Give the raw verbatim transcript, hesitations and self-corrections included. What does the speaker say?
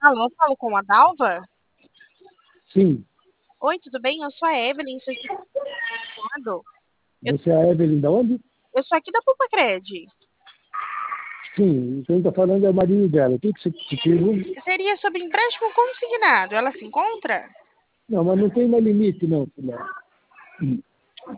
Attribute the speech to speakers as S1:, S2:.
S1: Alô, falo com a Dalva?
S2: Sim.
S1: Oi, tudo bem? Eu sou a Evelyn, sou aqui do lado. Eu,
S2: Você é a Evelyn da onde?
S1: eu sou aqui da Pupacred.
S2: Sim. Quem está falando é o marido dela. O que, que você te pergunta?
S1: Seria sobre empréstimo consignado. Ela se encontra?
S2: Não, mas não tem mais limite, não, filha.